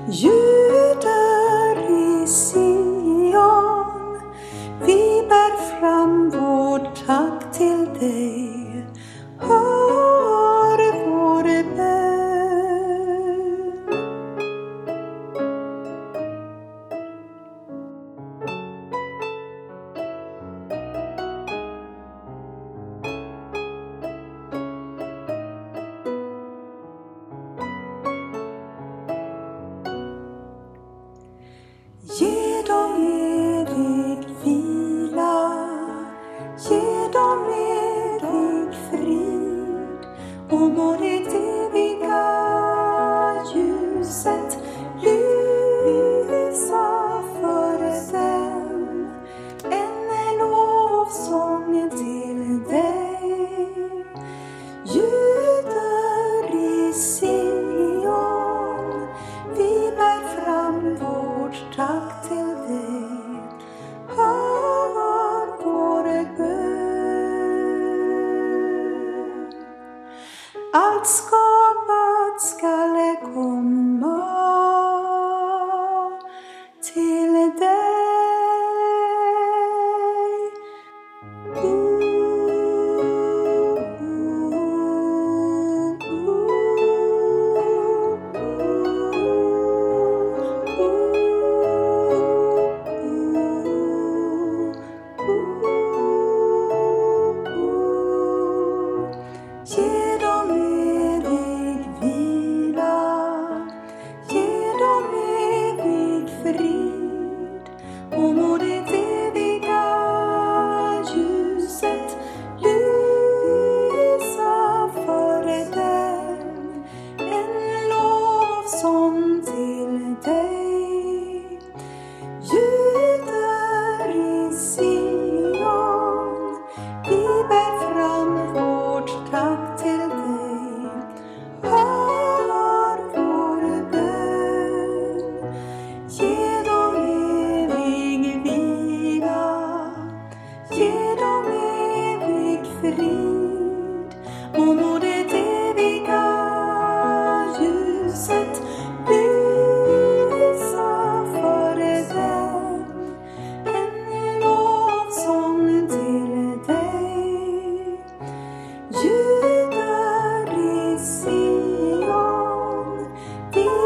Judar i Sion, vi bär fram vårt tack till dig. Hör vår bön. Ge dem evig vila, ge dem evig frid, och må det eviga ljuset lysa före dem. En lovsång till dig, judar i Sion, vi bär fram vårt tack till dig. Hör vår bön. Allt skapat skall komma till dig. Ge dem evig vila, ge dem evig frid, och må det eviga ljuset lysa före dem. En lovsång till dig, judar i Sion, vi bär fram vårt tack till dig. Hör vår bön. Ge dem evig vila, ge dem evig frid, och må det eviga ljuset lysa före dem. En lovsång till dig, judar i Sion, vi